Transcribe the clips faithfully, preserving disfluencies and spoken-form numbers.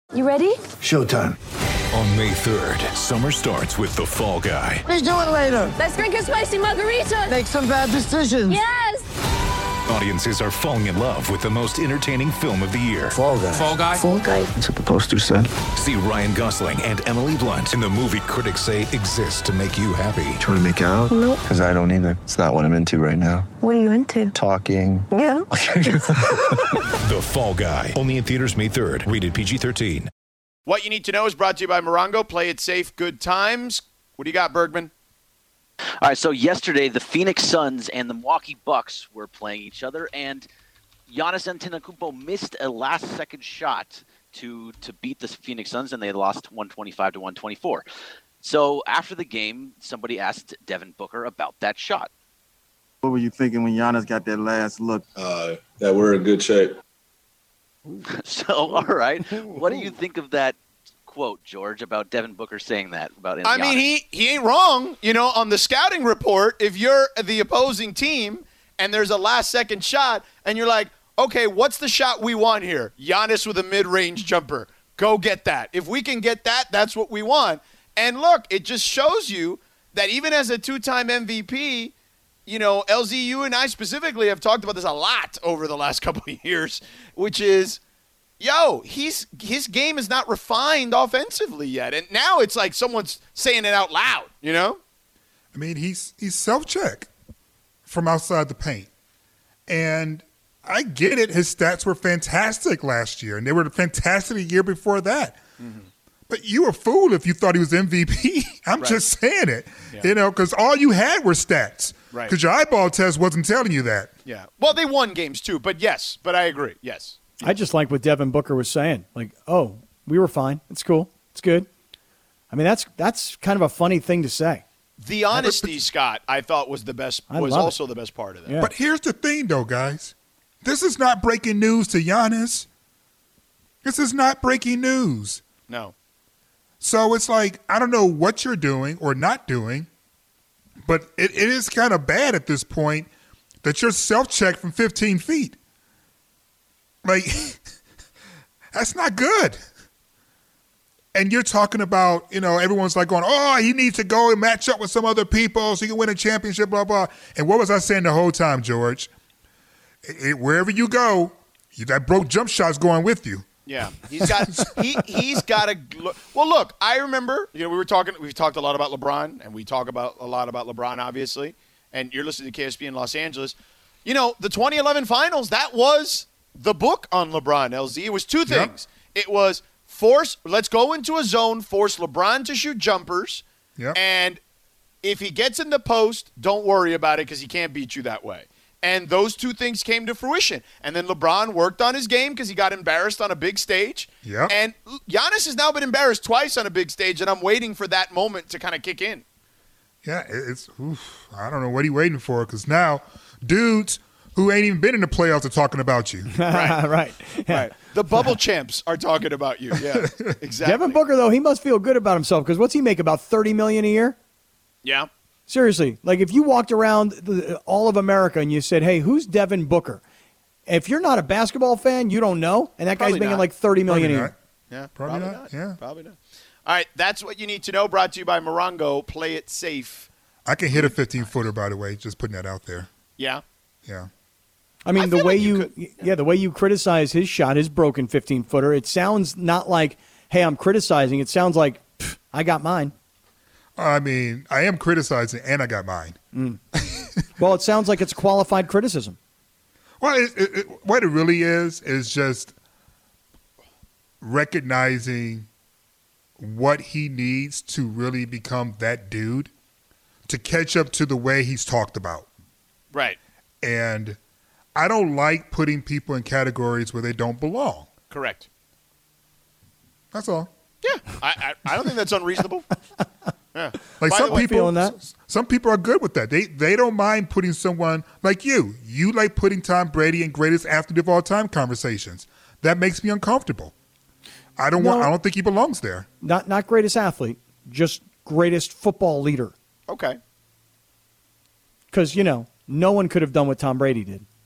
You ready? Showtime. On May third, summer starts with The Fall Guy. Let's do it later. Let's drink a spicy margarita. Make some bad decisions. Yes! Audiences are falling in love with the most entertaining film of the year. Fall Guy. Fall Guy? Fall Guy. That's what the poster said. See Ryan Gosling and Emily Blunt in the movie critics say exists to make you happy. Trying to make it out? Nope. Because I don't either. It's not what I'm into right now. What are you into? Talking. Yeah. The Fall Guy. Only in theaters May third. Rated P G thirteen. What you need to know is brought to you by Morongo. Play it safe. Good times. What do you got, Bergman? All right, so yesterday the Phoenix Suns and the Milwaukee Bucks were playing each other, and Giannis Antetokounmpo missed a last-second shot to to beat the Phoenix Suns, and they lost one twenty-five to one twenty-four. So after the game, somebody asked Devin Booker about that shot. What were you thinking when Giannis got that last look? Uh, that we're in good shape. So, all right, what do you think of that quote, George, about Devin Booker saying that about Giannis? I mean, he, he ain't wrong. You know, on the scouting report, if you're the opposing team and there's a last-second shot and you're like, okay, what's the shot we want here? Giannis with a mid-range jumper. Go get that. If we can get that, that's what we want. And look, it just shows you that even as a two-time M V P, you know, L Z, you and I specifically have talked about this a lot over the last couple of years, which is, yo, he's his game is not refined offensively yet. And now it's like someone's saying it out loud, you know? I mean, he's he's self-check from outside the paint. And I get it. His stats were fantastic last year, and they were fantastic the year before that. Mm-hmm. But you were a fool if you thought he was M V P. I'm right. just saying it, yeah. you know, because all you had were stats. Right. Because your eyeball test wasn't telling you that. Yeah. Well, they won games too, but yes, but I agree. Yes. I just like what Devin Booker was saying. Like, oh, we were fine. It's cool. It's good. I mean, that's that's kind of a funny thing to say. The honesty, but, Scott, I thought was the best. I was love also it. the best part of that. Yeah. But here's the thing, though, guys. This is not breaking news to Giannis. This is not breaking news. No. So it's like, I don't know what you're doing or not doing, but it, it is kind of bad at this point that you're self-checked from fifteen feet. Like, that's not good. And you're talking about, you know, everyone's like going, oh, he needs to go and match up with some other people so he can win a championship, blah, blah. And what was I saying the whole time, George? It, it, wherever you go, you, that broke jump shot's going with you. Yeah, he's got he he's got to look. Well, look, I remember, you know, we were talking. We've talked a lot about LeBron, and we talk about a lot about LeBron, obviously. And you're listening to K S P in Los Angeles. You know, the twenty eleven Finals, that was the book on LeBron. L Z. It was two things. Yep. It was force. Let's go into a zone, force LeBron to shoot jumpers, yep. and if he gets in the post, don't worry about it because he can't beat you that way. And those two things came to fruition. And then LeBron worked on his game because he got embarrassed on a big stage. Yep. And Giannis has now been embarrassed twice on a big stage, and I'm waiting for that moment to kind of kick in. Yeah, it's oof, I don't know what he's waiting for because now dudes who ain't even been in the playoffs are talking about you. right. right. Yeah. Right. The bubble champs are talking about you. Yeah, exactly. Devin Booker, though, he must feel good about himself because what's he make, about thirty million dollars a year? Yeah. Seriously, like if you walked around the, all of America and you said, hey, who's Devin Booker? If you're not a basketball fan, you don't know, and that Probably guy's making not. like thirty million dollars Probably a year. not. Yeah, Probably, probably not. not. Yeah. Probably not. All right, that's what you need to know. Brought to you by Morongo. Play it safe. I can hit a fifteen-footer, by the way, just putting that out there. Yeah. Yeah. I mean, I the feel way like you you, could- yeah. yeah. the way you criticize his shot, his broken fifteen-footer, it sounds not like, hey, I'm criticizing. It sounds like, I got mine. I mean, I am criticizing, and I got mine. Mm. Well, it sounds like it's qualified criticism. Well, it, it, it, what it really is is just recognizing what he needs to really become that dude to catch up to the way he's talked about. Right. And I don't like putting people in categories where they don't belong. Correct. That's all. Yeah. I I, I don't think that's unreasonable. Yeah. Like By some the way- people, feeling that. some people are good with that. They they don't mind putting someone like you. You like putting Tom Brady in greatest athlete of all time conversations. That makes me uncomfortable. I don't No. want. I don't think he belongs there. Not not greatest athlete, just greatest football leader. Okay. Because, you know, no one could have done what Tom Brady did.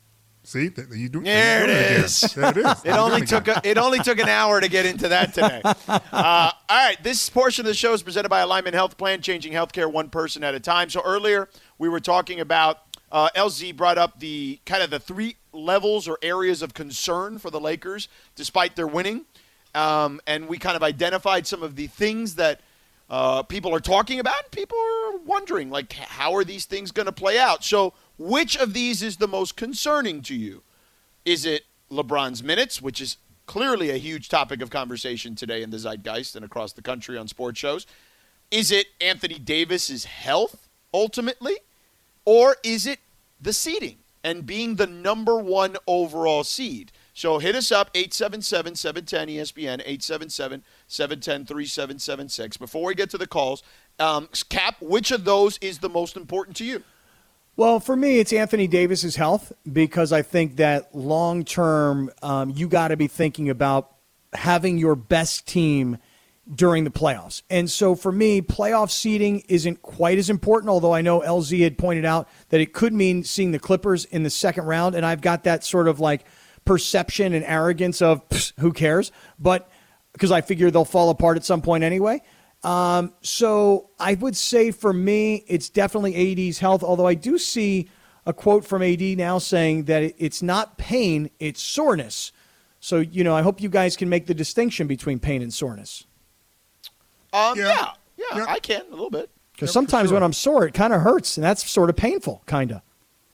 See, th- you do. There you it do is. There it is. It only took a, it only took an hour to get into that today. Uh, all right, this portion of the show is presented by Alignment Health Plan, changing healthcare one person at a time. So earlier we were talking about uh, L Z brought up the kind of the three levels or areas of concern for the Lakers despite their winning, um, and we kind of identified some of the things that uh, people are talking about. And people are wondering, like, how are these things going to play out? So which of these is the most concerning to you? Is it LeBron's minutes, which is clearly a huge topic of conversation today in the zeitgeist and across the country on sports shows? Is it Anthony Davis's health, ultimately? Or is it the seeding and being the number one overall seed? So hit us up, eight seven seven, seven one zero, E S P N, eight seven seven, seven one zero, three seven seven six. Before we get to the calls, um, Cap, which of those is the most important to you? Well, for me, it's Anthony Davis's health, because I think that long term, um, you got to be thinking about having your best team during the playoffs. And so for me, playoff seeding isn't quite as important, although I know L Z had pointed out that it could mean seeing the Clippers in the second round. And I've got that sort of like perception and arrogance of who cares, but because I figure they'll fall apart at some point anyway. Um, so I would say for me, it's definitely A D's health, although I do see a quote from A D now saying that it's not pain, it's soreness. So, you know, I hope you guys can make the distinction between pain and soreness. Um, Yeah. yeah, yeah, Yeah. I can a little bit. Because Yeah, for sometimes sure. when I'm sore, it kind of hurts, and that's sort of painful, kind of.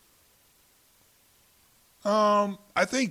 Um, I think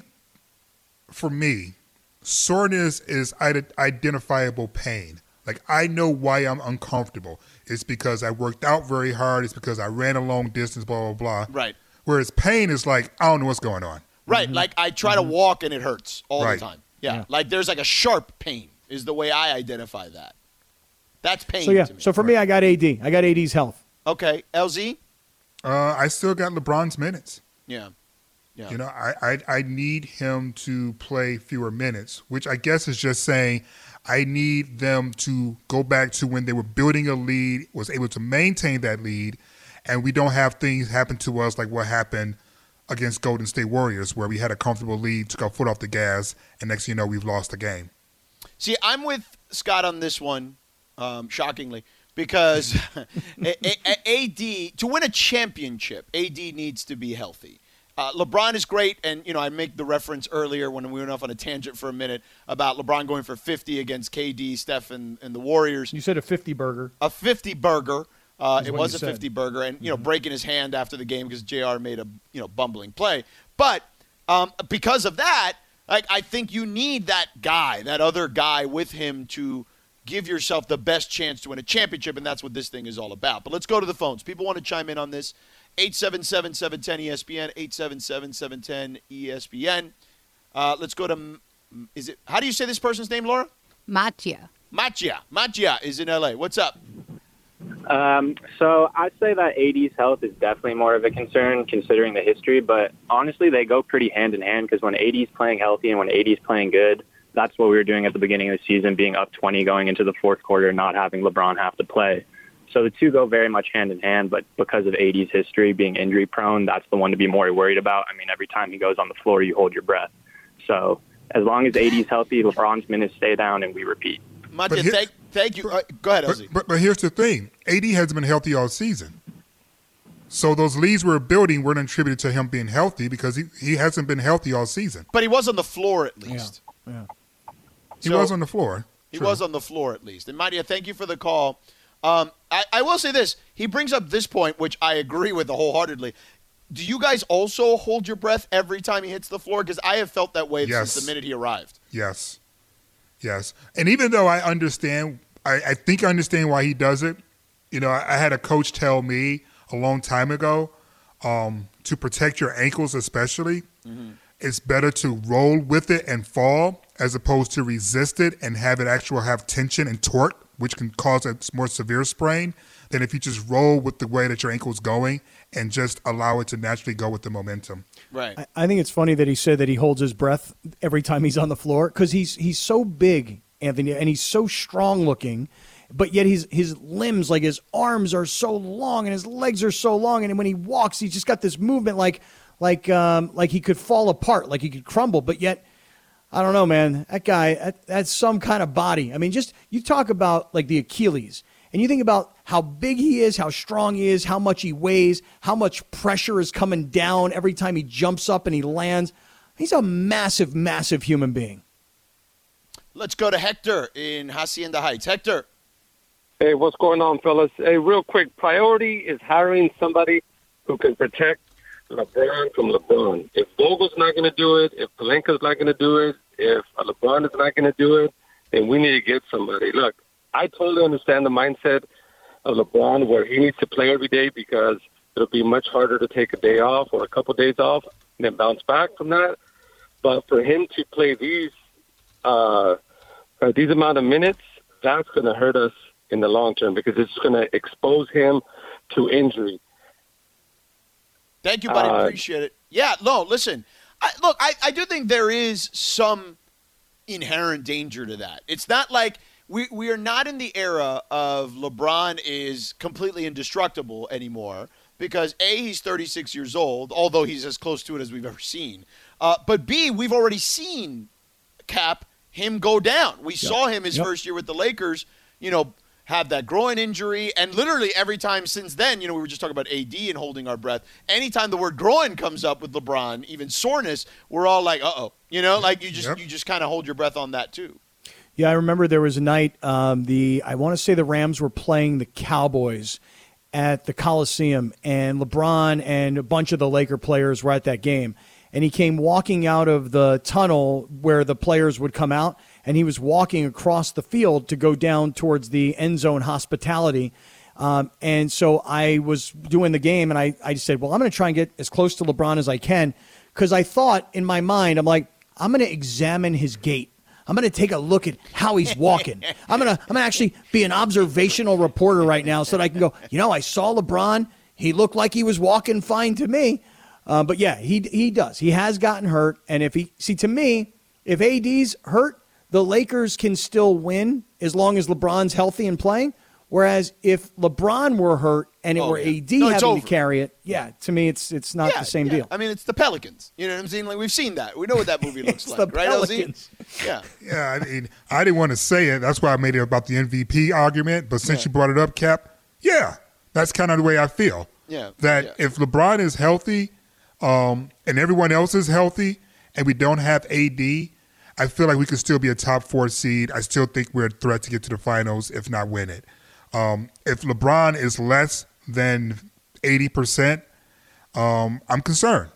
for me, soreness is ide- identifiable pain. Like, I know why I'm uncomfortable. It's because I worked out very hard. It's because I ran a long distance, blah, blah, blah. Right. Whereas pain is like, I don't know what's going on. Right, like I try to walk and it hurts all Right. the time. Yeah. Yeah. like there's like a sharp pain is the way I identify that. That's pain So, yeah, to me. so for me, I got A D. I got A D's health. Okay, L Z? Uh, I still got LeBron's minutes. Yeah. Yeah. You know, I, I I need him to play fewer minutes, which I guess is just saying I need them to go back to when they were building a lead, was able to maintain that lead, and we don't have things happen to us like what happened against Golden State Warriors, where we had a comfortable lead, took our foot off the gas, and next thing you know, we've lost the game. See, I'm with Scott on this one, um, shockingly, because A- A- A D, to win a championship, A D needs to be healthy. Uh, LeBron is great, and, you know, I make the reference earlier when we went off on a tangent for a minute about LeBron going for fifty against K D, Steph, and, and the Warriors. You said a fifty burger. A fifty burger. Uh, Is it what was you a said. fifty burger, and you know, breaking his hand after the game because J R made a you know bumbling play. But um, because of that, like I think you need that guy, that other guy with him to give yourself the best chance to win a championship, and that's what this thing is all about. But let's go to the phones. People want to chime in on this. eight seven seven, seven one zero, E S P N, eight seven seven, seven one zero, E S P N. Uh, let's go to, is it, how do you say this person's name, Laura? Mattia. Mattia. Mattia is in L A. What's up? Um, so I'd say that A D's health is definitely more of a concern considering the history, but honestly, they go pretty hand in hand because when A D's playing healthy and when A D's playing good, that's what we were doing at the beginning of the season, being up twenty going into the fourth quarter, not having LeBron have to play. So the two go very much hand in hand, but because of A D's history being injury prone, that's the one to be more worried about. I mean, every time he goes on the floor, you hold your breath. So as long as A D's healthy, LeBron's minutes stay down and we repeat. Mattia, here- thank, thank you. Uh, go ahead, L But, Z. but but here's the thing: A D hasn't been healthy all season. So those leads we're building weren't attributed to him being healthy because he, he hasn't been healthy all season. But he was on the floor at least. Yeah. He So- was on the floor. He True. was on the floor at least. And Mattia, thank you for the call. Um, I, I will say this. He brings up this point, which I agree with wholeheartedly. Do you guys also hold your breath every time he hits the floor? Because I have felt that way Yes. since the minute he arrived. Yes. Yes. And even though I understand, I, I think I understand why he does it. You know, I, I had a coach tell me a long time ago, um, to protect your ankles especially, it's better to roll with it and fall as opposed to resist it and have it actual have tension and torque, which can cause a more severe sprain, than if you just roll with the way that your ankle's going and just allow it to naturally go with the momentum. Right. I, I think it's funny that he said that he holds his breath every time he's on the floor because he's he's so big, Anthony, and he's so strong looking, but yet his his limbs, like his arms are so long and his legs are so long, and when he walks, he's just got this movement like like um, like he could fall apart, like he could crumble. But yet, I don't know, man. That guy, that, that's some kind of body. I mean, just you talk about like the Achilles, and you think about how big he is, how strong he is, how much he weighs, how much pressure is coming down every time he jumps up and he lands. He's a massive, massive human being. Let's go to Hector in Hacienda Heights. Hector. Hey, what's going on, fellas? Hey, real quick, priority is hiring somebody who can protect LeBron from LeBron. If Vogel's not going to do it, if Pelinka's not going to do it, if LeBron is not going to do it, then we need to get somebody. Look, I totally understand the mindset of LeBron where he needs to play every day because it'll be much harder to take a day off or a couple of days off and then bounce back from that. But for him to play these uh, these amount of minutes, that's going to hurt us in the long term because it's going to expose him to injury. Thank you, buddy. Uh, Appreciate it. Yeah, no, listen. I, look, I, I do think there is some inherent danger to that. It's not like we, we are not in the era of LeBron is completely indestructible anymore because, A, he's thirty-six years old, although he's as close to it as we've ever seen. Uh, but, B, we've already seen, Cap, him go down. We yep. saw him his yep. first year with the Lakers, you know, have that groin injury, and literally every time since then, you know, we were just talking about A D and holding our breath. Anytime the word groin comes up with LeBron, even soreness, we're all like, uh-oh. You know, like you just yep. you just kind of hold your breath on that too. Yeah, I remember there was a night, um, the I want to say the Rams were playing the Cowboys at the Coliseum, and LeBron and a bunch of the Laker players were at that game. And he came walking out of the tunnel where the players would come out, and he was walking across the field to go down towards the end zone hospitality. Um, and so I was doing the game, and I, I just said, well, I'm going to try and get as close to LeBron as I can because I thought in my mind, I'm like, I'm going to examine his gait. I'm going to take a look at how he's walking. I'm going to I'm going to actually be an observational reporter right now so that I can go, you know, I saw LeBron. He looked like he was walking fine to me. Uh, but, yeah, he he does. He has gotten hurt. And if he – see, to me, if A D's hurt, the Lakers can still win as long as LeBron's healthy and playing. Whereas if LeBron were hurt and it oh, were yeah. A D no, having to carry it, yeah, to me it's it's not yeah, the same yeah. deal. I mean, it's the Pelicans. You know what I'm saying? Like we've seen that. We know what that movie looks like, the right, Pelicans. L Z? Yeah. Yeah, I mean, I didn't want to say it. That's why I made it about the M V P argument. But since yeah. you brought it up, Cap, yeah, that's kind of the way I feel. Yeah. That yeah. if LeBron is healthy um, and everyone else is healthy and we don't have A D, I feel like we could still be a top four seed. I still think we're a threat to get to the finals, if not win it. Um, if LeBron is less than eighty percent, um, I'm concerned.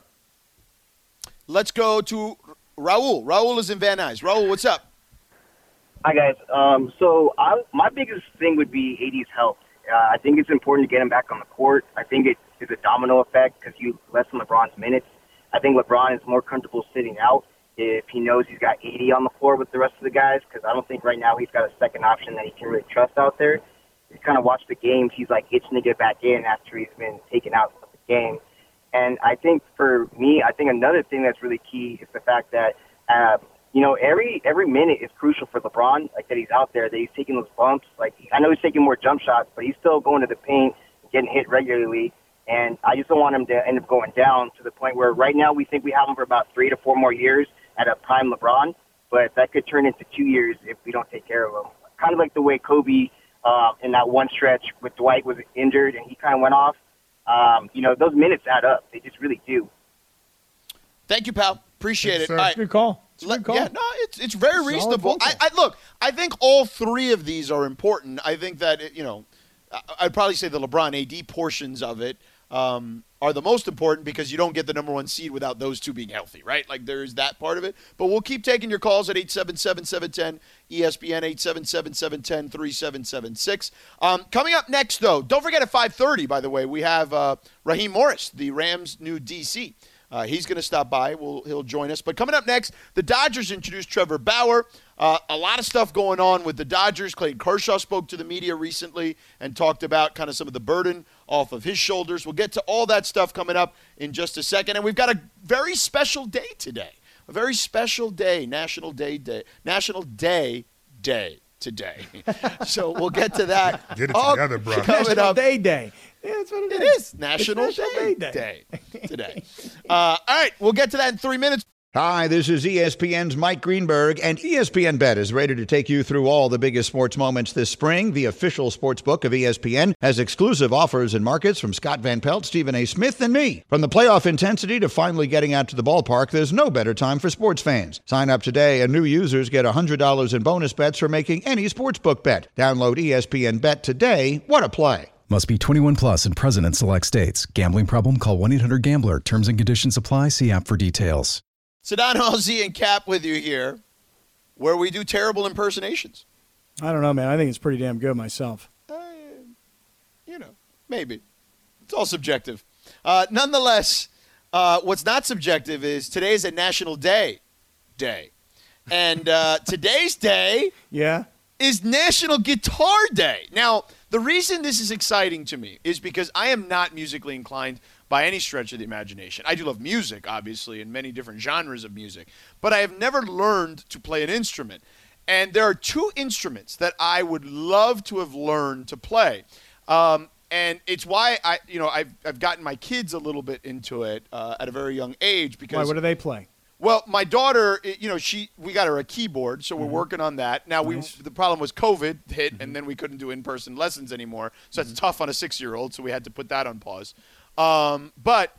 Let's go to Raul. Raul is in Van Nuys. Raul, what's up? Hi, guys. Um, so I, my biggest thing would be A D's health. Uh, I think it's important to get him back on the court. I think it is a domino effect because you lessen LeBron's minutes. I think LeBron is more comfortable sitting out if he knows he's got A D on the floor with the rest of the guys because I don't think right now he's got a second option that he can really trust out there. You kind of watch the games, he's like itching to get back in after he's been taken out of the game. And I think for me, I think another thing that's really key is the fact that, uh, you know, every every minute is crucial for LeBron, like that he's out there, that he's taking those bumps. Like, I know he's taking more jump shots, but he's still going to the paint, getting hit regularly. And I just don't want him to end up going down to the point where right now we think we have him for about three to four more years at a prime LeBron, but that could turn into two years if we don't take care of him. Kind of like the way Kobe Uh, in that one stretch with Dwight was injured and he kind of went off. Um, you know, those minutes add up. They just really do. Thank you, pal. Appreciate Thanks, it. Sir. Right. Good call. It's a good call. Yeah, no, it's it's very Solid reasonable. I, I look. I think all three of these are important. I think that it, you know, I'd probably say the LeBron A D portions of it um, are the most important because you don't get the number one seed without those two being healthy, right? Like there's that part of it. But we'll keep taking your calls at eight seven seven, seven one zero, E S P N, eight seven seven, seven one zero, three seven seven six. Um, coming up next, though, don't forget at five thirty, by the way, we have uh, Raheem Morris, the Rams' new D C. Uh, he's going to stop by. We'll, he'll join us. But coming up next, the Dodgers introduced Trevor Bauer. Uh, a lot of stuff going on with the Dodgers. Clayton Kershaw spoke to the media recently and talked about kind of some of the burden off of his shoulders. We'll get to all that stuff coming up in just a second. And we've got a very special day today. A very special day, National Day Day, National Day Day today. So we'll get to that. Get it all together, bro. National Day Day. Yeah, that's what it, It is. is National, It's National Day, Day Day today. Uh, all right, we'll get to that in three minutes. Hi, this is E S P N's Mike Greenberg, and E S P N Bet is ready to take you through all the biggest sports moments this spring. The official sports book of E S P N has exclusive offers and markets from Scott Van Pelt, Stephen A. Smith, and me. From the playoff intensity to finally getting out to the ballpark, there's no better time for sports fans. Sign up today, and new users get one hundred dollars in bonus bets for making any sportsbook bet. Download E S P N Bet today. What a play. Must be twenty-one plus and present in select states. Gambling problem? Call one eight hundred gambler. Terms and conditions apply. See app for details. Sedano, L Z, and Cap with you here, where we do terrible impersonations. I don't know, man. I think it's pretty damn good myself. Uh, you know, maybe. It's all subjective. Uh, nonetheless, uh, what's not subjective is today is a National Day Day. And uh, today's day yeah. is National Guitar Day. Now, the reason this is exciting to me is because I am not musically inclined by any stretch of the imagination. I do love music, obviously, and many different genres of music, but I have never learned to play an instrument. And there are two instruments that I would love to have learned to play. Um, and it's why I, you know, I've, I've gotten my kids a little bit into it uh, at a very young age. Because Why, what do they play? Well, my daughter, you know, she we got her a keyboard, so we're mm-hmm. working on that. Now, nice. we the problem was COVID hit, mm-hmm. and then we couldn't do in-person lessons anymore. So mm-hmm. that's tough on a six-year-old, so we had to put that on pause. Um, but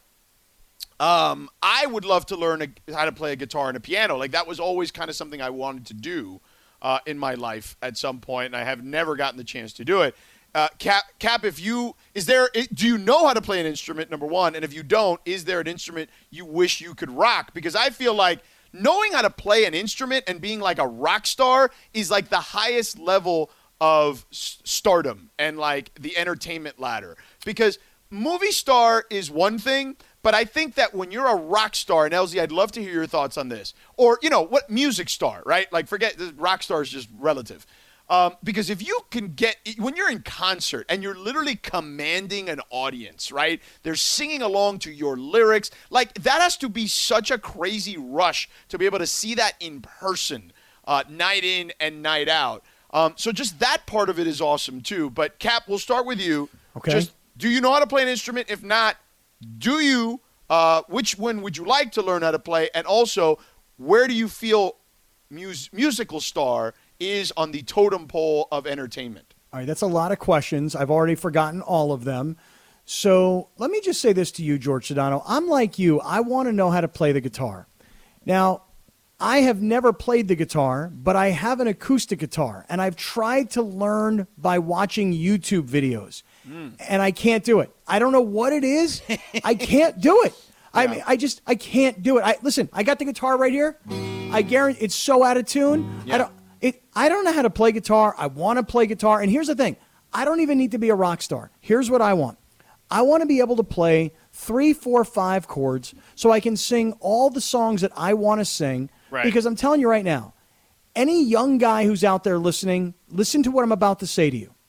um, I would love to learn a, how to play a guitar and a piano. Like, that was always kind of something I wanted to do uh, in my life at some point, and I have never gotten the chance to do it. Uh, Cap, Cap, if you is there, do you know how to play an instrument? Number one, and if you don't, is there an instrument you wish you could rock? Because I feel like knowing how to play an instrument and being like a rock star is like the highest level of s- stardom and like the entertainment ladder. Because movie star is one thing, but I think that when you're a rock star, and L Z, I'd love to hear your thoughts on this, or you know what, music star, right? Like forget rock star is just relative. Um, because if you can get, when you're in concert and you're literally commanding an audience, right? They're singing along to your lyrics. Like, that has to be such a crazy rush to be able to see that in person, uh, night in and night out. Um, so just that part of it is awesome, too. But, Cap, we'll start with you. Okay. Just, do you know how to play an instrument? If not, do you, uh, which one would you like to learn how to play? And also, where do you feel mus- musical star is on the totem pole of entertainment? All right, that's a lot of questions. I've already forgotten all of them. So let me just say this to you, George Sedano. I'm like you. I want to know how to play the guitar. Now, I have never played the guitar, but I have an acoustic guitar, and I've tried to learn by watching YouTube videos, mm. and I can't do it. I don't know what it is. I can't do it. Yeah. I mean, I just, I can't do it. I listen, I got the guitar right here. I guarantee it's so out of tune. Yeah. I don't It, I don't know how to play guitar. I want to play guitar. And here's the thing. I don't even need to be a rock star. Here's what I want. I want to be able to play three, four, five chords so I can sing all the songs that I want to sing. Right. Because I'm telling you right now, any young guy who's out there listening, listen to what I'm about to say to you.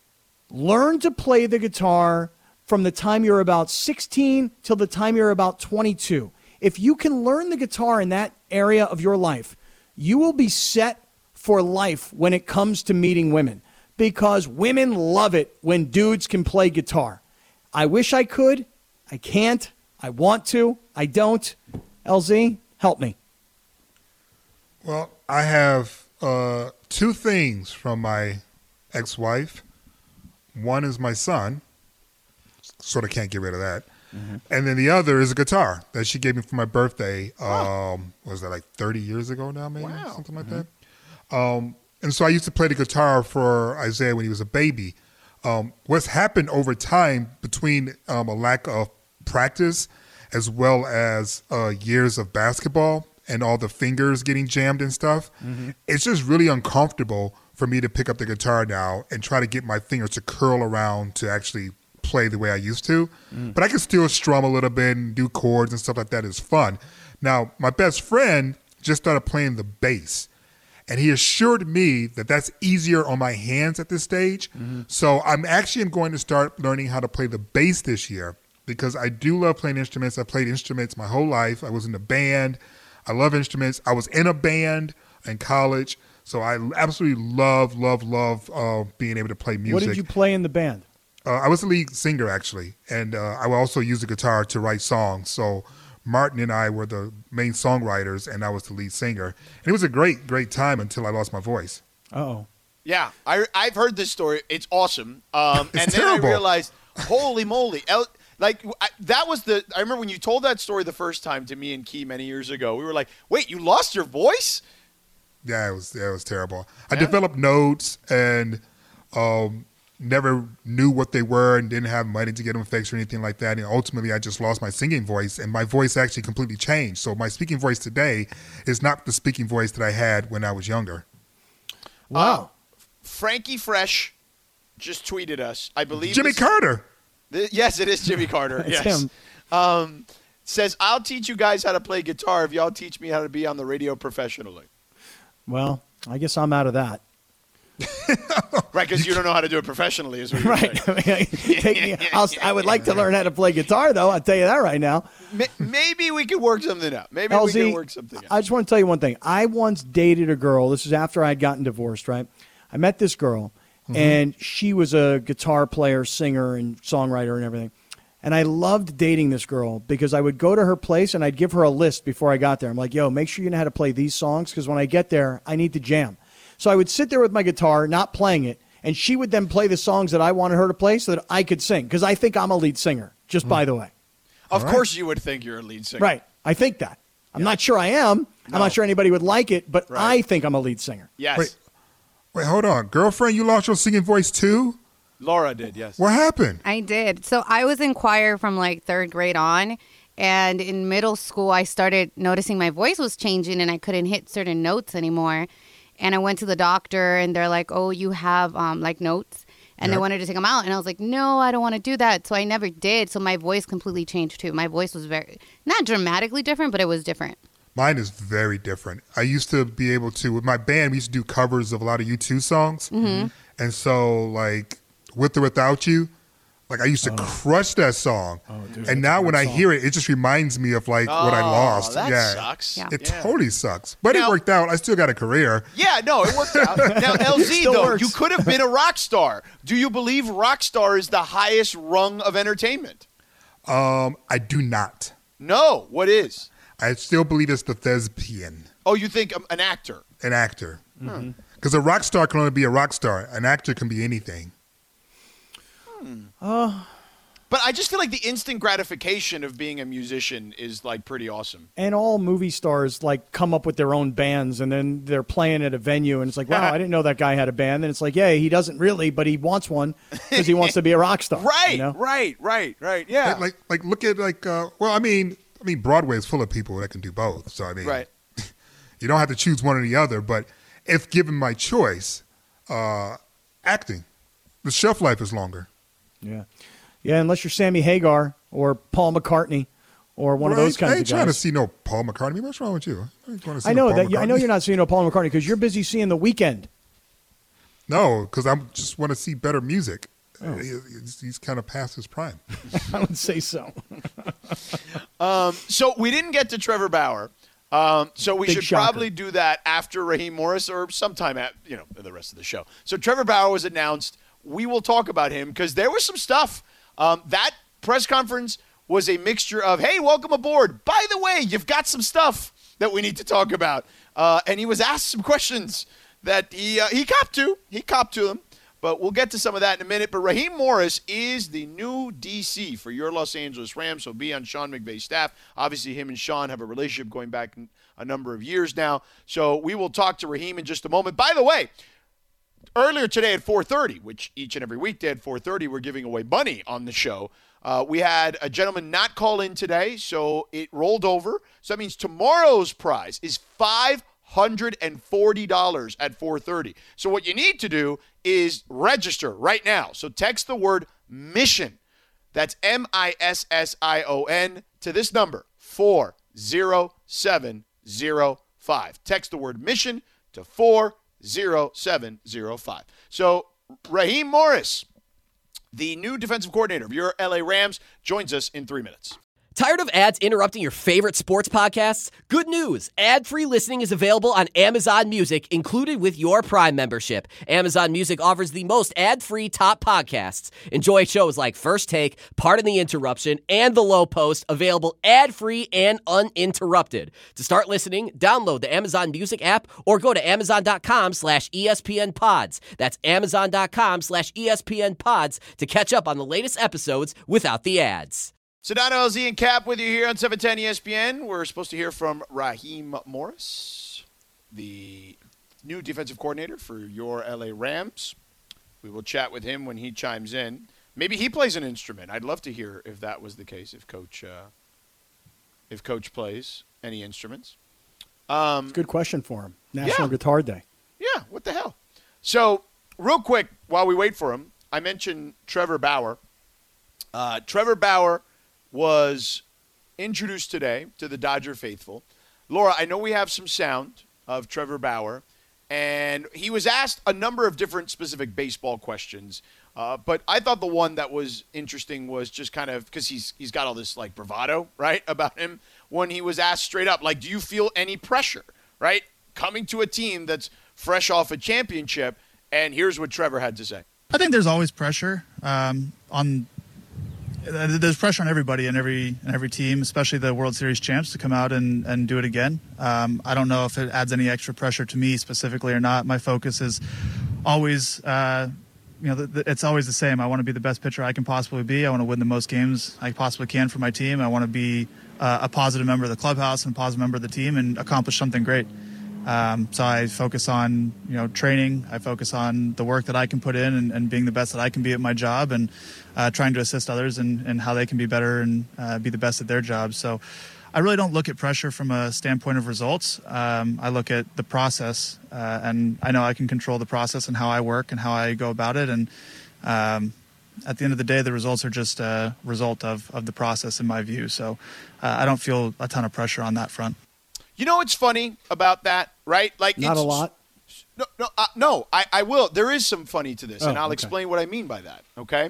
Learn to play the guitar from the time you're about sixteen till the time you're about twenty-two. If you can learn the guitar in that area of your life, you will be set for life when it comes to meeting women, because women love it when dudes can play guitar. I wish I could. I can't. I want to. I don't. L Z, help me. Well, I have uh, two things from my ex-wife. One is my son. Sort of can't get rid of that. Mm-hmm. And then the other is a guitar that she gave me for my birthday. Oh. Um, was that like thirty years ago now, maybe? Wow. Something like Mm-hmm. that. Um, and so I used to play the guitar for Isaiah when he was a baby. Um, what's happened over time between um, a lack of practice as well as uh, years of basketball and all the fingers getting jammed and stuff, mm-hmm. it's just really uncomfortable for me to pick up the guitar now and try to get my fingers to curl around to actually play the way I used to. Mm. But I can still strum a little bit and do chords and stuff like that. It's fun. Now, my best friend just started playing the bass. And he assured me that that's easier on my hands at this stage. Mm-hmm. So I'm actually going to start learning how to play the bass this year because I do love playing instruments. I played instruments my whole life. I was in a band. I love instruments. I was in a band in college. So I absolutely love, love, love uh, being able to play music. What did you play in the band? Uh, I was the lead singer, actually, and uh, I would also use the guitar to write songs. So Martin and I were the main songwriters, and I was the lead singer. And it was a great, great time until I lost my voice. Uh-oh. Yeah, I, I've heard this story. It's awesome. Um, It's and then terrible. I realized, holy moly. El- like, I, that was the – I remember when you told that story the first time to me and Key many years ago, we were like, wait, you lost your voice? Yeah, it was, yeah, it was terrible. I developed notes and um, never knew what they were and didn't have money to get them fixed or anything like that. And ultimately, I just lost my singing voice, and my voice actually completely changed. So my speaking voice today is not the speaking voice that I had when I was younger. Wow. Uh, Frankie Fresh just tweeted us. I believe Jimmy this- Carter. Th- yes, it is Jimmy Carter. It's yes. him. Um, says, I'll teach you guys how to play guitar if y'all teach me how to be on the radio professionally. Well, I guess I'm out of that. Right, because you don't know how to do it professionally, is what you're Right. saying. I, mean, take me, I'll, I would like to learn how to play guitar, though. I'll tell you that right now. Ma- Maybe we could work something out. Maybe L we Z, can work something out. I just want to tell you one thing. I once dated a girl. This is after I had gotten divorced, right? I met this girl, Mm-hmm. and she was a guitar player, singer, and songwriter and everything. And I loved dating this girl because I would go to her place and I'd give her a list before I got there. I'm like, yo, make sure you know how to play these songs because when I get there, I need to jam. So I would sit there with my guitar, not playing it, and she would then play the songs that I wanted her to play so that I could sing because I think I'm a lead singer, just by the way. Of course you would think you're a lead singer. Right. I think that. I'm not sure I am. I'm not sure anybody would like it, but Right. I think I'm a lead singer. Yes. Wait, wait, hold on. Girlfriend, you lost your singing voice too? Laura did, yes. What happened? I did. So I was in choir from like third grade on. And in middle school, I started noticing my voice was changing and I couldn't hit certain notes anymore. And I went to the doctor and they're like, oh, you have um, like notes. And Yep. they wanted to take them out. And I was like, no, I don't want to do that. So I never did. So my voice completely changed too. My voice was very, not dramatically different, but it was different. Mine is very different. I used to be able to, with my band, we used to do covers of a lot of U two songs. Mhm. And so, like, With or Without You, like, I used to crush that song. dude, and now when I hear it, it just reminds me of, like, what I Oh, lost. that yeah. sucks. Yeah. It Yeah. totally sucks. But Now- it worked out. I still got a career. Yeah, no, it worked out. Now, L Z, Still though, works. you could have been a rock star. Do you believe rock star is the highest rung of entertainment? Um, I do not. No. What is? I still believe it's the thespian, Oh, you think um, an actor? an actor. Hmm. Because a rock star can only be a rock star. An actor can be anything. Oh, But I just feel like the instant gratification of being a musician is, like, pretty awesome. and all movie stars like come up with their own bands and then they're playing at a venue and it's like, wow, I didn't know that guy had a band. And it's like, yeah, he doesn't really, but he wants one because he wants to be a rock star. Right, you know? right, right, right. Yeah. Like, like, like, look at like. Uh, well, I mean, I mean, Broadway is full of people that can do both. So I mean, Right. you don't have to choose one or the other. But if given my choice, uh, acting, the shelf life is longer. Yeah. Yeah, unless you're Sammy Hagar or Paul McCartney or one of Well, those kinds I ain't of trying to guys. see no Paul McCartney. What's wrong with you? I, ain't going to see I no know Paul that. I know McCartney. you're not seeing no Paul McCartney because you're busy seeing The Weeknd. No, because I just want to see better music. Oh. He- He's, he's kind of past his prime. I would say so. Um, so we didn't get to Trevor Bauer. Um, so we Big should shocker. probably do that after Raheem Morris or sometime at, you know, the rest of the show. So Trevor Bauer was announced. We will talk about him because there was some stuff. Um, that press conference was a mixture of, hey, welcome aboard. By the way, you've got some stuff that we need to talk about. Uh, and he was asked some questions that he uh, he copped to. He copped to them. But we'll get to some of that in a minute. But Raheem Morris is the new D C for your Los Angeles Rams. So be on Sean McVay's staff. Obviously, him and Sean have a relationship going back a number of years now. So we will talk to Raheem in just a moment. By the way, earlier today at four thirty, which each and every weekday at four thirty, we're giving away money on the show. Uh, we had a gentleman not call in today, so it rolled over. So that means tomorrow's prize is five hundred forty dollars at four thirty. So what you need to do is register right now. So text the word MISSION. That's M I S S I O N to this number, four zero seven zero five. Text the word MISSION to four zero seven zero five. So Raheem Morris, the new defensive coordinator of your L A Rams, joins us in three minutes. Tired of ads interrupting your favorite sports podcasts? Good news! Ad-free listening is available on Amazon Music, included with your Prime membership. Amazon Music offers the most ad-free top podcasts. Enjoy shows like First Take, Pardon the Interruption, and The Low Post, available ad-free and uninterrupted. To start listening, download the Amazon Music app or go to amazon.com slash ESPN pods. That's amazon.com slash ESPN pods to catch up on the latest episodes without the ads. Sedano, L Z, and Cap with you here on seven ten E S P N. We're supposed to hear from Raheem Morris, the new defensive coordinator for your L A Rams. We will chat with him when he chimes in. Maybe he plays an instrument. I'd love to hear if that was the case, if Coach uh, if Coach plays any instruments. Um, Good question for him. National yeah. Guitar Day. Yeah, what the hell? So, real quick, while we wait for him, I mentioned Trevor Bauer. Uh, Trevor Bauer was introduced today to the Dodger faithful. Laura, I know we have some sound of Trevor Bauer, and he was asked a number of different specific baseball questions, uh, but I thought the one that was interesting was just kind of, because he's he's got all this, like, bravado, right, about him, when he was asked straight up, like, do you feel any pressure, right, coming to a team that's fresh off a championship? And here's what Trevor had to say. I think there's always pressure um, on – there's pressure on everybody and every and every team, especially the World Series champs, to come out and, and do it again. Um, I don't know if it adds any extra pressure to me specifically or not. My focus is always, uh, you know, the, the, it's always the same. I want to be the best pitcher I can possibly be. I want to win the most games I possibly can for my team. I want to be uh, a positive member of the clubhouse and a positive member of the team and accomplish something great. Um, so I focus on, you know, training. I focus on the work that I can put in and, and being the best that I can be at my job and uh, trying to assist others in, in how they can be better and uh, be the best at their jobs. So I really don't look at pressure from a standpoint of results. Um, I look at the process, uh, and I know I can control the process and how I work and how I go about it. And um, at the end of the day, the results are just a result of, of the process in my view. So uh, I don't feel a ton of pressure on that front. You know what's funny about that, right? Like Not it's, a lot. No, no, uh, no. I, I will. There is some funny to this, Oh, and I'll okay. explain what I mean by that. Okay.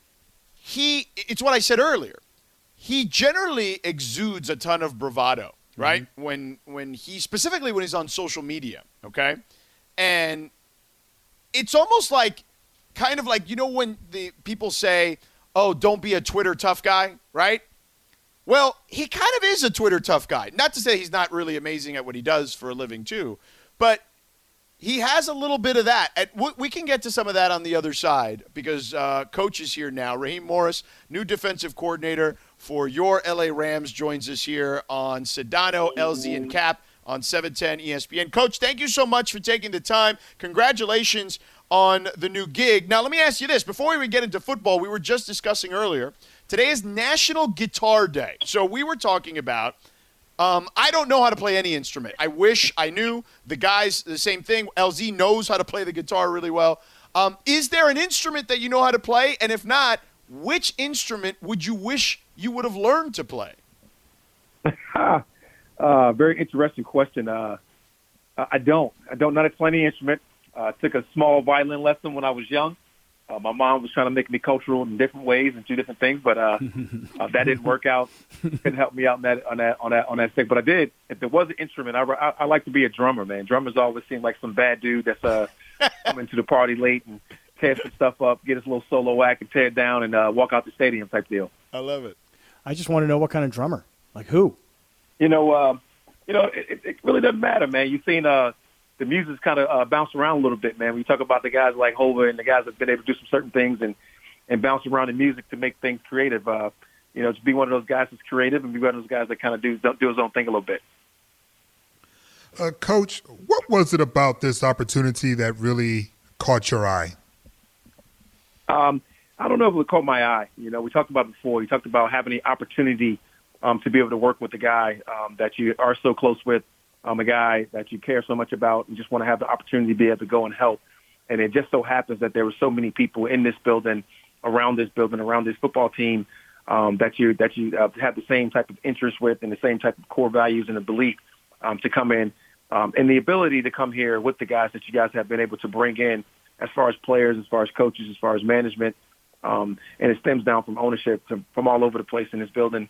He. It's what I said earlier. He generally exudes a ton of bravado, right? Mm-hmm. When when he specifically when he's on social media, okay, and it's almost like, kind of like, you know, when the people say, "Oh, don't be a Twitter tough guy," right? Well, he kind of is a Twitter tough guy. Not to say he's not really amazing at what he does for a living, too. But he has a little bit of that. And we can get to some of that on the other side because uh, Coach is here now. Raheem Morris, new defensive coordinator for your L A Rams, joins us here on Sedano, L Z, and Cap on seven ten E S P N. Coach, thank you so much for taking the time. Congratulations on the new gig. Now, let me ask you this. Before we even get into football, we were just discussing earlier, today is National Guitar Day. So we were talking about, um, I don't know how to play any instrument. I wish I knew. The guys, the same thing. L Z knows how to play the guitar really well. Um, is there an instrument that you know how to play? And if not, which instrument would you wish you would have learned to play? uh, very interesting question. Uh, I don't. I don't know how to play any instrument. I uh, took a small violin lesson when I was young. Uh, my mom was trying to make me cultural in different ways and do different things, but uh, uh, that didn't work out. Couldn't help me out in that, on that on that on that stick. But I did. If there was an instrument, I, I, I like to be a drummer, man. Drummers always seem like some bad dude that's uh, coming to the party late and tear some stuff up, get his little solo act and tear it down and uh, walk out the stadium type deal. I love it. I just want to know what kind of drummer, like who. You know, uh, you know, it, it really doesn't matter, man. You've seen uh, the music's kind of uh, bounce around a little bit, man. When you talk about the guys like Hova and the guys that have been able to do some certain things and, and bounce around the music to make things creative, uh, you know, to be one of those guys that's creative and be one of those guys that kind of do, do his own thing a little bit. Uh, Coach, what was it about this opportunity that really caught your eye? Um, I don't know if it caught my eye. You know, we talked about it before. You talked about having the opportunity um, to be able to work with a guy um, that you are so close with, um, a guy that you care so much about and just want to have the opportunity to be able to go and help. And it just so happens that there were so many people in this building, around this building, around this football team um, that you that you uh, have the same type of interest with and the same type of core values and a belief um, to come in. Um, and the ability to come here with the guys that you guys have been able to bring in as far as players, as far as coaches, as far as management. Um, and it stems down from ownership to, from all over the place in this building.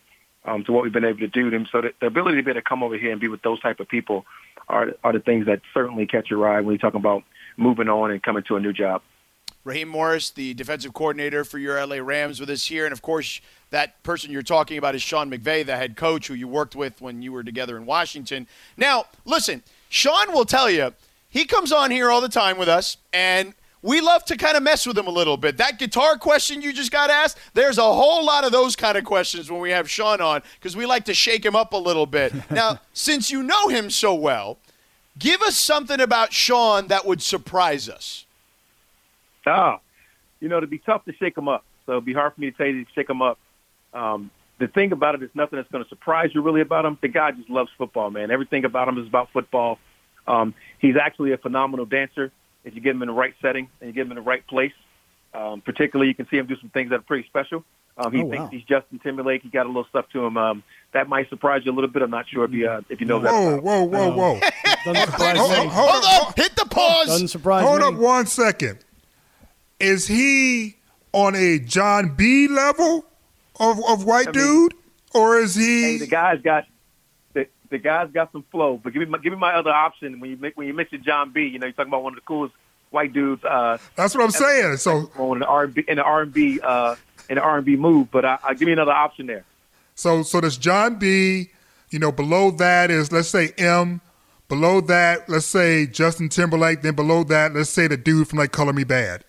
um, to what we've been able to do. And so the, the ability to be able to come over here and be with those type of people are are the things that certainly catch your eye when you're talking about moving on and coming to a new job. Raheem Morris, the defensive coordinator for your L A Rams, with us here. And, of course, that person you're talking about is Sean McVay, the head coach who you worked with when you were together in Washington. Now, listen, Sean will tell you, he comes on here all the time with us, and we love to kind of mess with him a little bit. That guitar question you just got asked, there's a whole lot of those kind of questions when we have Sean on because we like to shake him up a little bit. Now, since you know him so well, give us something about Sean that would surprise us. Ah, you know, it'd be tough to shake him up. So it'd be hard for me to tell you to shake him up. Um, the thing about it is nothing that's going to surprise you really about him. The guy just loves football, man. Everything about him is about football. Um, he's actually a phenomenal dancer if you get him in the right setting and you get him in the right place. Um, particularly, you can see him do some things that are pretty special. Um, he Oh, thinks wow. he's Justin Timberlake. He got a little stuff to him. Um, that might surprise you a little bit. I'm not sure if you, uh, if you know that. Whoa, about whoa, whoa, whoa. Doesn't surprise hold, me. hold, Hold up. up, hit the pause. Doesn't surprise Hold me. up one second. Is he on a John B level of, of white I mean, dude? Or is he Hey, the guy's got the, the guy's got some flow. But give me my, give me my other option when you make, when you mention John B. You know, you're talking about one of the coolest white dudes. Uh, That's what I'm saying. So in the R and B in the R and B uh, in the R and B move. But I, I give me another option there. So so there's John B, you know, below that is, let's say, M. Below that, let's say Justin Timberlake. Then below that, let's say the dude from like Color Me Bad.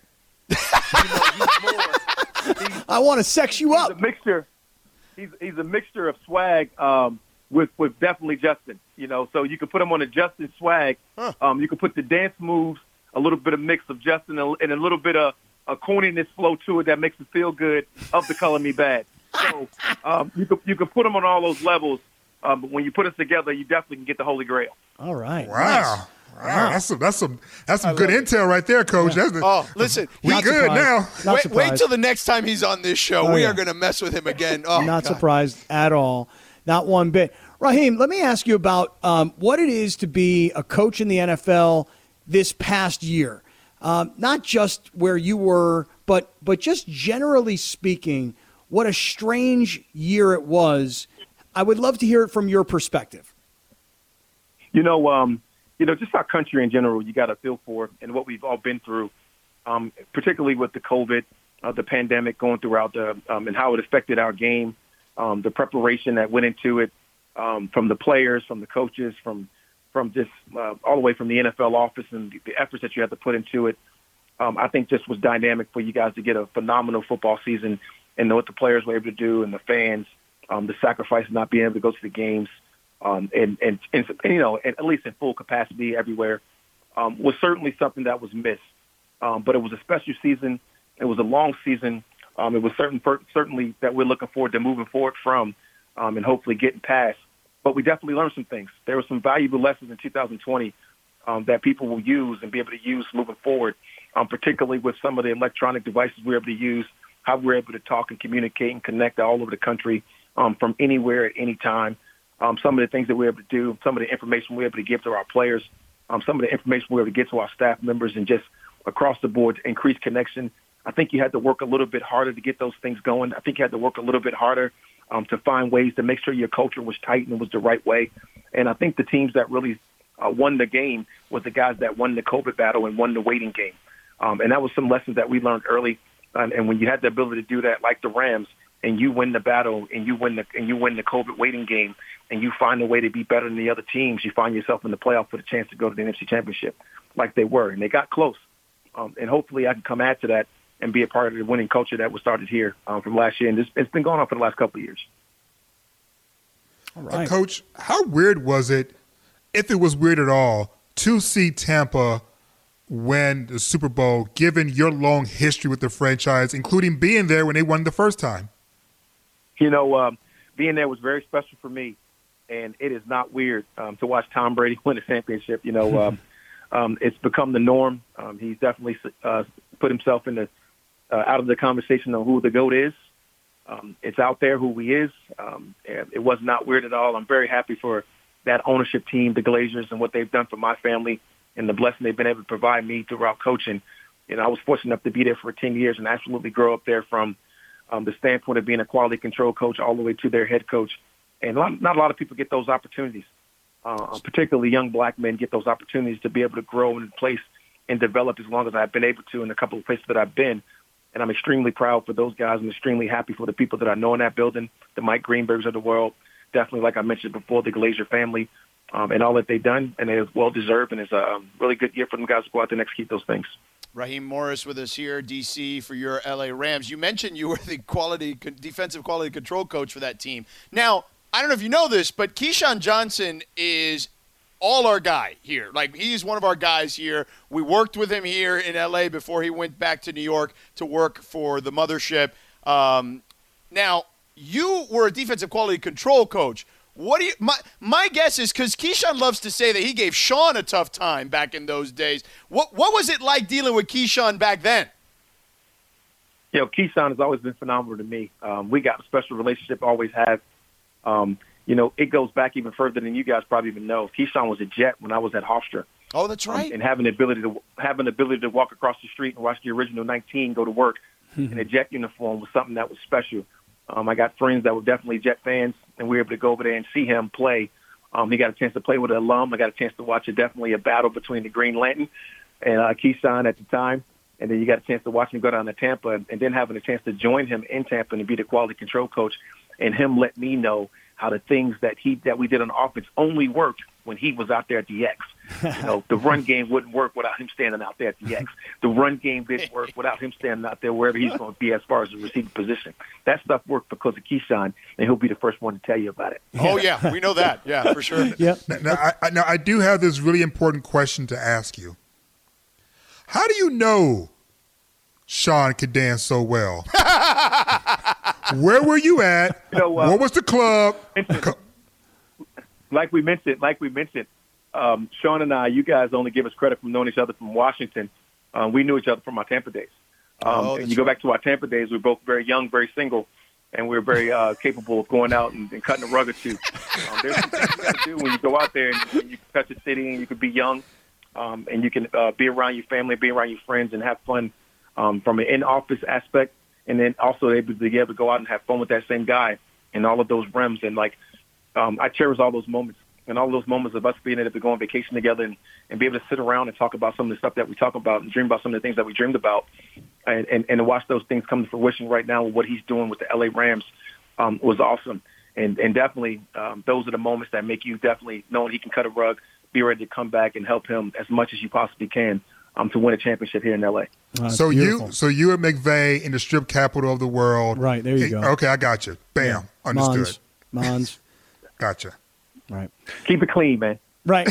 I want to sex you up. He's a mixture. He's he's a mixture of swag um, with with definitely Justin. You know, so you can put him on a Justin swag. Huh. Um, you can put the dance moves, a little bit of mix of Justin, and and a little bit of a corniness flow to it that makes it feel good of the Color Me Bad. So um, you could you could put him on all those levels. Um, but when you put us together, you definitely can get the Holy Grail. All right. Wow. Nice. Wow. That's some that's some that's some good intel right there, Coach. That's the, Oh, listen, we Not good surprised. now. Not wait, wait surprised. till the next time he's on this show. Oh, we yeah. are going to mess with him again. Oh, Not God. surprised at all. Not one bit. Raheem, let me ask you about um, what it is to be a coach in the N F L this past year. Um, not just where you were, but but just generally speaking, what a strange year it was. I would love to hear it from your perspective. You know, um, you know, just our country in general, you got to feel for and what we've all been through, um, particularly with the COVID, uh, the pandemic going throughout the, um, and how it affected our game, um, the preparation that went into it, um, from the players, from the coaches, from from just uh, all the way from the N F L office and the, the efforts that you had to put into it. Um, I think just was dynamic for you guys to get a phenomenal football season and what the players were able to do and the fans, um, the sacrifice of not being able to go to the games. Um, and, and, and, you know, at least in full capacity everywhere, um, was certainly something that was missed. Um, but it was a special season. It was a long season. Um, it was certain, certainly that we're looking forward to moving forward from um, and hopefully getting past. But we definitely learned some things. There were some valuable lessons in two thousand twenty um, that people will use and be able to use moving forward, um, particularly with some of the electronic devices we're able to use, how we're able to talk and communicate and connect all over the country um, from anywhere at any time. Um, some of the things that we're able to do, some of the information we're able to give to our players, um, some of the information we're able to get to our staff members, and just across the board to increase connection. I think you had to work a little bit harder to get those things going. I think you had to work a little bit harder um, to find ways to make sure your culture was tight and it was the right way. And I think the teams that really uh, won the game was the guys that won the COVID battle and won the waiting game. Um, and that was some lessons that we learned early. And, and when you had the ability to do that, like the Rams, and you win the battle and you win the and you win the COVID waiting game, and you find a way to be better than the other teams, you find yourself in the playoff with a chance to go to the N F C Championship, like they were, and they got close. Um, and hopefully, I can come add to that and be a part of the winning culture that was started here um, from last year, and it's, it's been going on for the last couple of years. All right. Uh, Coach, how weird was it, if it was weird at all, to see Tampa win the Super Bowl, given your long history with the franchise, including being there when they won the first time? You know, um, being there was very special for me, and it is not weird um, to watch Tom Brady win a championship. You know, um, um, it's become the norm. Um, he's definitely uh, put himself in the uh, out of the conversation on who the GOAT is. Um, it's out there who he is. Um, and it was not weird at all. I'm very happy for that ownership team, the Glazers, and what they've done for my family and the blessing they've been able to provide me throughout coaching. You know, I was fortunate enough to be there for ten years and absolutely grow up there from um, the standpoint of being a quality control coach all the way to their head coach. and a lot, not a lot of people get those opportunities. Uh, particularly young black men get those opportunities to be able to grow in place and develop as long as I've been able to in a couple of places that I've been. And I'm extremely proud for those guys. I'm extremely happy for the people that I know in that building, the Mike Greenbergs of the world. Definitely, like I mentioned before, the Glazer family um, and all that they've done. And it's well-deserved, and it's a really good year for them guys to go out there and execute those things. Raheem Morris with us here, D C, for your L A Rams. You mentioned you were the quality defensive quality control coach for that team. Now, I don't know if you know this, but Keyshawn Johnson is all our guy here. Like, he's one of our guys here. We worked with him here in L A before he went back to New York to work for the mothership. Um, now, you were a defensive quality control coach. What do you? My my guess is, because Keyshawn loves to say that he gave Sean a tough time back in those days. What what was it like dealing with Keyshawn back then? You know, Keyshawn has always been phenomenal to me. Um, we got a special relationship, always have. Um, you know, it goes back even further than you guys probably even know. Keyshawn was a Jet when I was at Hofstra. Oh, that's right. Um, and having the ability to having the ability to walk across the street and watch the original nineteen go to work in a Jet uniform was something that was special. Um, I got friends that were definitely Jet fans, and we were able to go over there and see him play. Um, he got a chance to play with an alum. I got a chance to watch a, definitely a battle between the Green Lantern and uh, Keyshawn at the time. And then you got a chance to watch him go down to Tampa, and, and then having a chance to join him in Tampa and be the quality control coach, and him let me know how the things that he that we did on offense only worked when he was out there at the X. You know, the run game wouldn't work without him standing out there at the X. The run game didn't work without him standing out there wherever he's going to be as far as the receiving position. That stuff worked because of Keyshawn, and he'll be the first one to tell you about it. Oh, yeah, we know that. Yeah, for sure. Yeah. Now, now, I, I, now, I do have this really important question to ask you. How do you know Sean could dance so well? Where were you at? You know, uh, what was the club? Like we mentioned, like we mentioned, um, Sean and I, you guys only give us credit for knowing each other from Washington. Um, we knew each other from our Tampa days. Um, Oh, and that's you go right. back to our Tampa days, we were both very young, very single, and we were very uh, capable of going out and, and cutting a rug or two. Um, there's some things you got to do when you go out there and, and you can touch the city and you can be young, um, and you can uh, be around your family, be around your friends, and have fun um, from an in-office aspect, and then also able to be able to go out and have fun with that same guy in all of those realms. And, like, um, I cherish all those moments and all those moments of us being able to go on vacation together and, and be able to sit around and talk about some of the stuff that we talk about and dream about some of the things that we dreamed about, and, and, and to watch those things come to fruition right now with what he's doing with the L A Rams um, was awesome. And, and definitely um, those are the moments that make you definitely knowing he can cut a rug, be ready to come back and help him as much as you possibly can um, to win a championship here in L A. Oh, so beautiful. you, so you at McVay in the strip capital of the world. Right, there you Hey, go. Okay, I got you. Bam, understood. Mons. Mons. Gotcha. Right. Keep it clean, man. Right.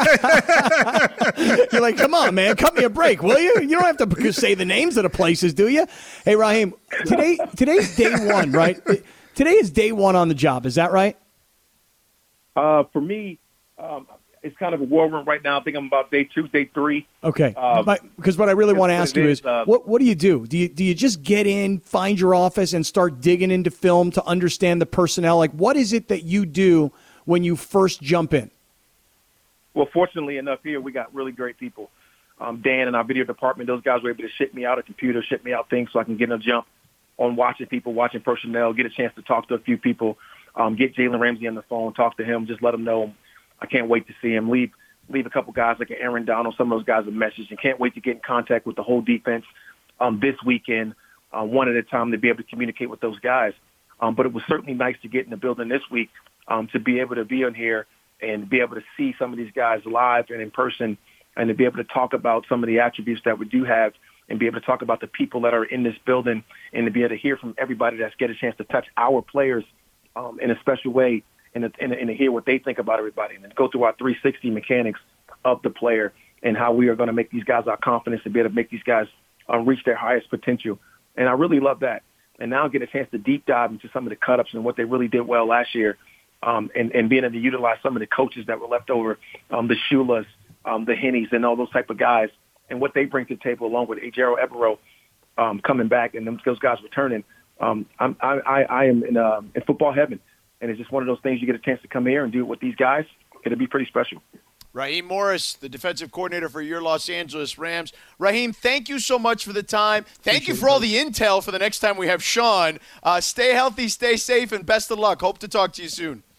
You're like, come on, man, cut me a break, will you? You don't have to say the names of the places, do you? Hey, Raheem, today today's day one, right? Today is day one on the job. Is that right? Uh, for me, um, it's kind of a war room right now. I think I'm about day two, day three. Okay. Um, But- because what I really want to what ask it you is, is, uh, what what do you do? Do you do you just get in, find your office, and start digging into film to understand the personnel? Like, what is it that you do when you first jump in? Well, fortunately enough, here we got really great people. Um, Dan and our video department, those guys were able to ship me out a computer, ship me out things so I can get in a jump on watching people, watching personnel, get a chance to talk to a few people, um, get Jalen Ramsey on the phone, talk to him, just let him know I can't wait to see him. Leave leave a couple guys like Aaron Donald, some of those guys a message, and can't wait to get in contact with the whole defense um, this weekend, uh, one at a time, to be able to communicate with those guys. Um, but it was certainly nice to get in the building this week um, to be able to be in here and be able to see some of these guys live and in person, and to be able to talk about some of the attributes that we do have, and be able to talk about the people that are in this building, and to be able to hear from everybody that's get a chance to touch our players um, in a special way, and to, and, and to hear what they think about everybody, and to go through our three sixty mechanics of the player and how we are going to make these guys our confidence, to be able to make these guys um, reach their highest potential. And I really love that. And now get a chance to deep dive into some of the cut-ups and what they really did well last year, um, and, and being able to utilize some of the coaches that were left over, um, the Shulas, um, the Hennies, and all those type of guys, and what they bring to the table, along with Ejiro Evero um, coming back and them, those guys returning. Um, I'm, I, I, I am in, uh, in football heaven, and it's just one of those things you get a chance to come here and do it with these guys. It'll be pretty special. Raheem Morris, the defensive coordinator for your Los Angeles Rams. Raheem, thank you so much for the time. Thank you for all the intel for the next time we have Sean. Uh, stay healthy, stay safe, and best of luck. Hope to talk to you soon.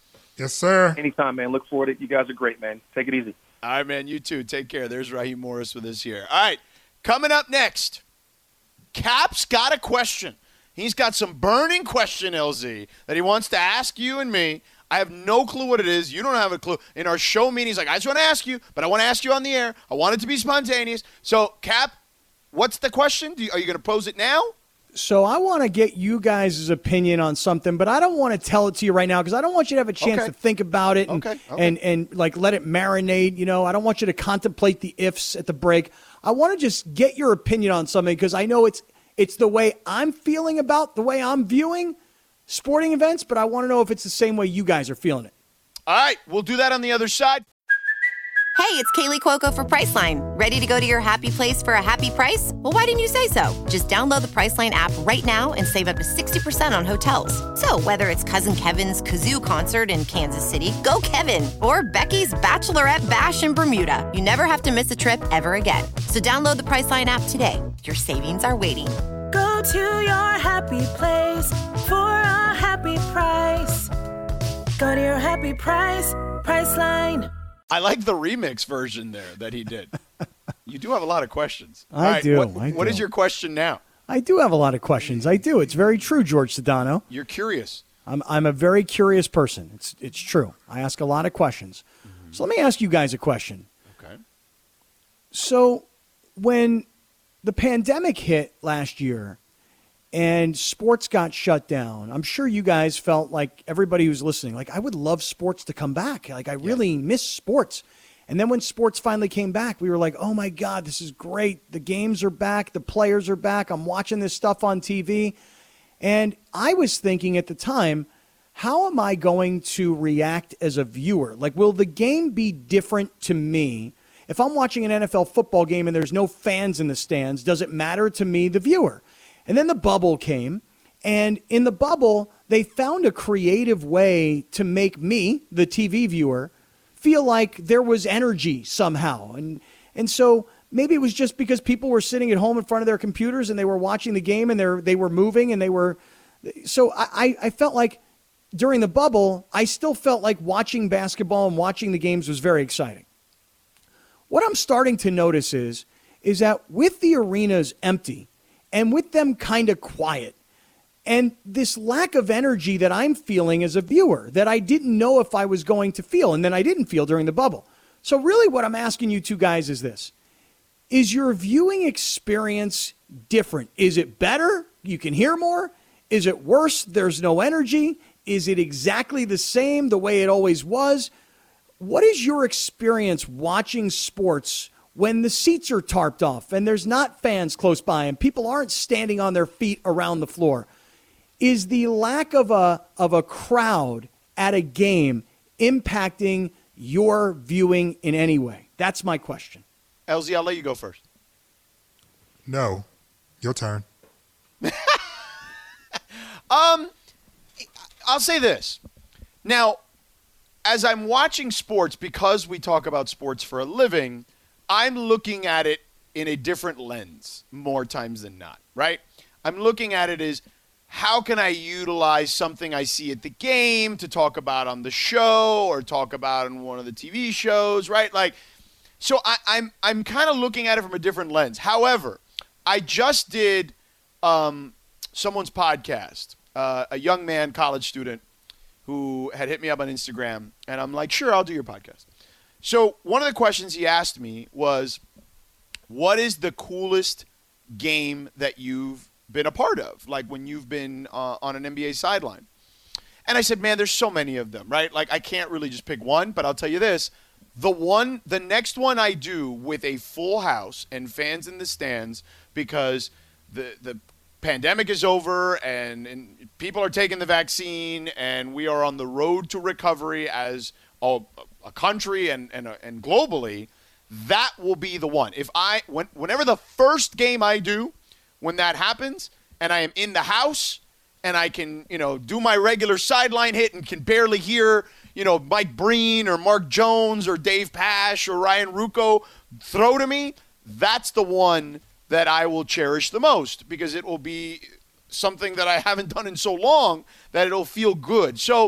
Yes, sir. Anytime, man. Look forward to it. You guys are great, man. Take it easy. All right, man. You too. Take care. There's Raheem Morris with us here. All right. Coming up next, Cap's got a question. He's got some burning question, L Z, that he wants to ask you and me. I have no clue what it is. You don't have a clue. In our show meeting, he's like, I just want to ask you, but I want to ask you on the air. I want it to be spontaneous. So, Cap, what's the question? Do you, are you going to pose it now? So I want to get you guys' opinion on something, but I don't want to tell it to you right now because I don't want you to have a chance Okay. to think about it and, Okay, okay. and and like let it marinate. You know, I don't want you to contemplate the ifs at the break. I want to just get your opinion on something because I know it's it's the way I'm feeling about the way I'm viewing sporting events, but I want to know if it's the same way you guys are feeling it. All right, we'll do that on the other side. Hey, it's Kaylee Cuoco for Priceline. Ready to go to your happy place for a happy price? Well, why didn't you say so? Just download the Priceline app right now and save up to sixty percent on hotels. So whether it's Cousin Kevin's Kazoo Concert in Kansas City, go Kevin, or Becky's Bachelorette Bash in Bermuda, you never have to miss a trip ever again. So download the Priceline app today. Your savings are waiting. Go to your happy place for a happy price. Go to your happy price, Priceline. I like the remix version there that he did. You do have a lot of questions. I All right, do, What, I what do. is your question now? I do have a lot of questions. I do. It's very true, George Sedano. You're curious. I'm I'm a very curious person. It's it's true. I ask a lot of questions. Mm-hmm. So let me ask you guys a question. Okay. So when the pandemic hit last year and sports got shut down, I'm sure you guys felt like everybody who's listening, like I would love sports to come back. Like I really miss sports. And then when sports finally came back, we were like, oh my God, this is great. The games are back. The players are back. I'm watching this stuff on T V. And I was thinking at the time, how am I going to react as a viewer? Like, will the game be different to me? If I'm watching an N F L football game and there's no fans in the stands, does it matter to me, the viewer? And then the bubble came. And in the bubble, they found a creative way to make me, the T V viewer, feel like there was energy somehow. And and so maybe it was just because people were sitting at home in front of their computers and they were watching the game and they they were moving and they were. So I, I felt like during the bubble, I still felt like watching basketball and watching the games was very exciting. What I'm starting to notice is, is that with the arenas empty and with them kind of quiet, and this lack of energy that I'm feeling as a viewer that I didn't know if I was going to feel, and then I didn't feel during the bubble. So really what I'm asking you two guys is this. Is your viewing experience different? Is it better? You can hear more? Is it worse? There's no energy? Is it exactly the same the way it always was? What is your experience watching sports when the seats are tarped off and there's not fans close by and people aren't standing on their feet around the floor? Is the lack of a of a crowd at a game impacting your viewing in any way? That's my question. L Z, I'll let you go first. No. Your turn. um, I'll say this. Now, as I'm watching sports, because we talk about sports for a living, I'm looking at it in a different lens more times than not, right? I'm looking at it as, how can I utilize something I see at the game to talk about on the show or talk about in one of the T V shows, right? Like, so I, I'm I'm kind of looking at it from a different lens. However, I just did um, someone's podcast, uh, a young man, college student, who had hit me up on Instagram, and I'm like, sure, I'll do your podcast. So one of the questions he asked me was, what is the coolest game that you've been a part of, like when you've been uh, on an N B A sideline? And I said, man, there's so many of them, right? Like I can't really just pick one, but I'll tell you this. The one, the next one I do with a full house and fans in the stands, because the the pandemic is over and, and people are taking the vaccine and we are on the road to recovery as a, a country and, and, and globally, that will be the one. If I, when, whenever the first game I do, when that happens and I am in the house and I can, you know, do my regular sideline hit and can barely hear, you know, Mike Breen or Mark Jones or Dave Pasch or Ryan Ruocco throw to me, that's the one that I will cherish the most, because it will be something that I haven't done in so long that it'll feel good. So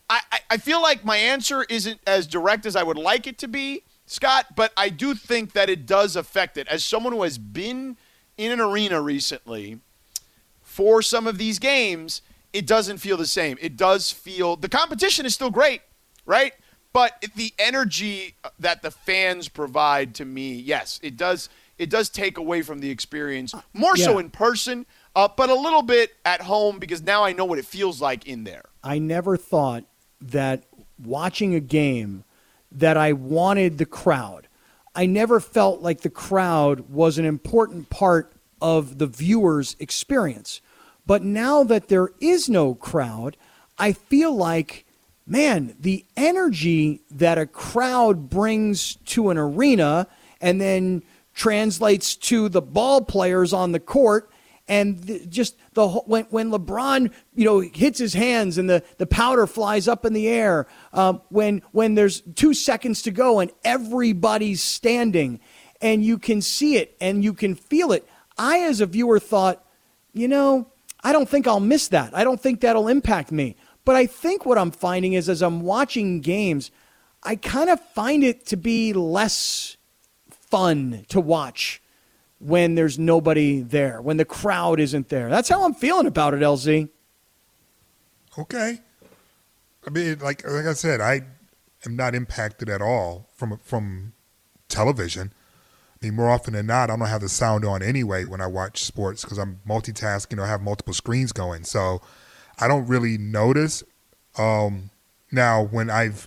I, I, I feel like my answer isn't as direct as I would like it to be, Scott, but I do think that it does affect it. As someone who has been in an arena recently for some of these games, it doesn't feel the same. It does feel – the competition is still great, right? But the energy that the fans provide to me, yes, it does it does take away from the experience, more Yeah. so in person, uh, but a little bit at home because now I know what it feels like in there. I never thought that watching a game that I wanted the crowd. I never felt like the crowd was an important part of the viewer's experience. But now that there is no crowd, I feel like, man, the energy that a crowd brings to an arena and then translates to the ball players on the court, and th- just the whole, when when LeBron, you know, hits his hands and the, the powder flies up in the air, um, when when there's two seconds to go and everybody's standing, and you can see it and you can feel it. I, as a viewer, thought, you know, I don't think I'll miss that. I don't think that'll impact me. But I think what I'm finding is, as I'm watching games, I kind of find it to be less fun to watch when there's nobody there, when the crowd isn't there. That's how I'm feeling about it, L Z. Okay. I mean, like like I said, I am not impacted at all from from television. I mean, more often than not, I don't have the sound on anyway when I watch sports because I'm multitasking or have multiple screens going. So I don't really notice. Um, now, when I've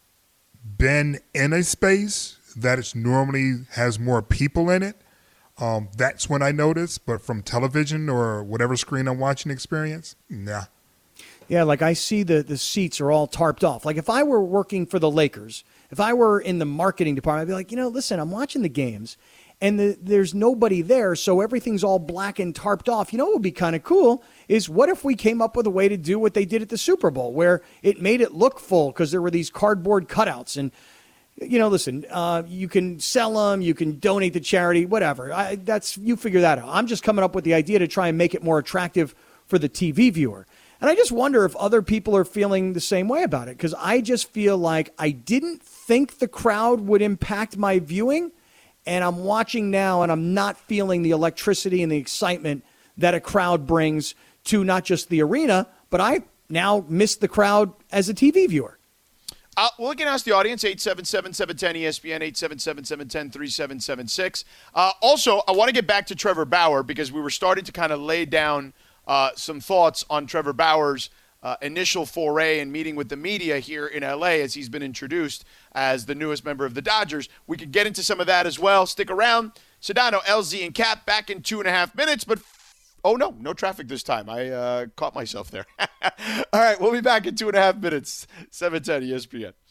been in a space that it's normally has more people in it, um, that's when I notice. But from television or whatever screen I'm watching experience, nah. Yeah, like I see the, the seats are all tarped off. Like if I were working for the Lakers, if I were in the marketing department, I'd be like, you know, listen, I'm watching the games and the, there's nobody there, so everything's all black and tarped off. You know what would be kind of cool is what if we came up with a way to do what they did at the Super Bowl where it made it look full because there were these cardboard cutouts and, you know, listen, uh, you can sell them, you can donate to charity, whatever. I, that's you figure that out. I'm just coming up with the idea to try and make it more attractive for the T V viewer. And I just wonder if other people are feeling the same way about it because I just feel like I didn't think the crowd would impact my viewing, and I'm watching now and I'm not feeling the electricity and the excitement that a crowd brings to not just the arena, but I now miss the crowd as a T V viewer. Uh, well, we can ask the audience, eight seven seven, seven one zero, E S P N, eight seven seven, seven one zero, three seven seven six. Uh, also, I want to get back to Trevor Bauer because we were starting to kind of lay down uh, some thoughts on Trevor Bauer's uh, initial foray and meeting with the media here in L A as he's been introduced as the newest member of the Dodgers. We could get into some of that as well. Stick around. Sedano, L Z, and Cap back in two and a half minutes, but oh, no, no traffic this time. I uh, caught myself there. All right, we'll be back in two and a half minutes. seven ten E S P N.